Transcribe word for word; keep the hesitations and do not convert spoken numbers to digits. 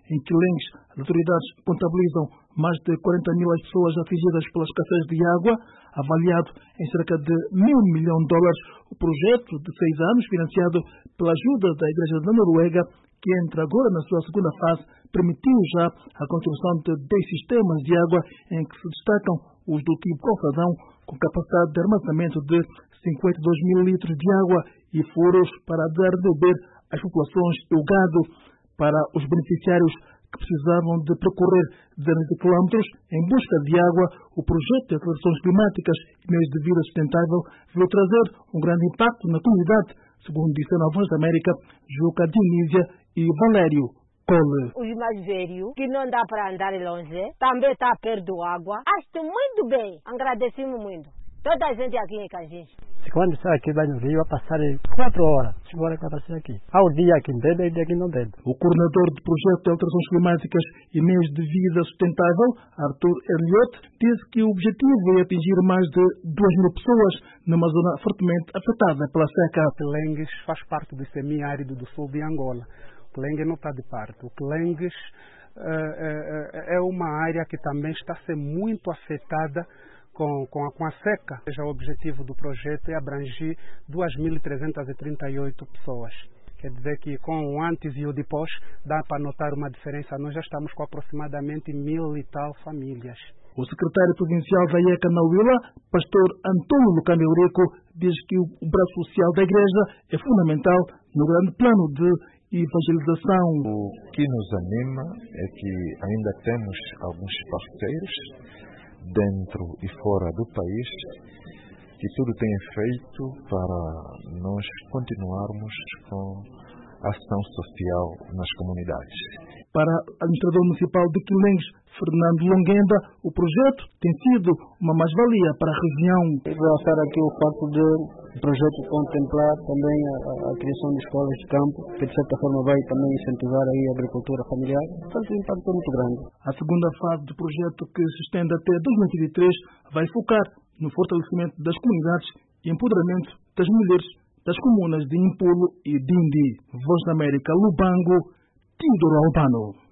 Em Quilengues, as autoridades contabilizam mais de quarenta mil as pessoas atingidas pela escassez de água, avaliado em cerca de mil milhões de dólares. O projeto de seis anos, financiado pela ajuda da Igreja da Noruega, que entra agora na sua segunda fase, permitiu já a construção de dez sistemas de água em que se destacam os do tipo Confradão, com capacidade de armazenamento de cinquenta e dois mil litros de água e furos para dar de beber às populações e o gado. Para os beneficiários que precisavam de percorrer dezenas de quilómetros em busca de água, o projeto de alterações climáticas e meios de vida sustentável veio trazer um grande impacto na comunidade, segundo disseram a Voz da América, Juca Dionísia e Valério Cole. Os mais velhos, que não dá para andar longe, também está perto da água. Acho muito bem, agradecemos muito. Toda a gente aqui em Cangins. Quando sai aqui vai no Rio, a passar quatro horas, cinco horas para passar aqui. Há o dia que entende e o dia que não entende. O coordenador do projeto de alterações climáticas e meios de vida sustentável, Arthur Elliott, disse que o objetivo é atingir mais de duas mil pessoas numa zona fortemente afetada pela seca. O Quilengues faz parte do semiárido do sul de Angola. O Quilengues não está de parte. O Quilengues uh, uh, é uma área que também está a ser muito afetada Com, com, a, com a seca. O objetivo do projeto é abranger duas mil trezentas e trinta e oito pessoas. Quer dizer que com o antes e o depois dá para notar uma diferença. Nós já estamos com aproximadamente mil e tal famílias. O secretário provincial da I E C A na Huila, pastor Antônio Lucano Eurico, diz que o braço social da igreja é fundamental no grande plano de evangelização. O que nos anima é que ainda temos alguns parceiros dentro e fora do país, que tudo tem feito para nós continuarmos com a ação social nas comunidades. Para o administrador municipal de Quilengues, Fernando Longuenda, o projeto tem sido uma mais-valia para a região. Realçar aqui o facto de o projeto contemplar também a, a criação de escolas de campo, que de certa forma vai também incentivar aí a agricultura familiar. Portanto, o impacto é muito grande. A segunda fase do projeto, que se estende até dois mil e vinte e três, vai focar no fortalecimento das comunidades e empoderamento das mulheres das comunas de Impulo e Dindi. Voz da América, Lubango, Tindoro Albano.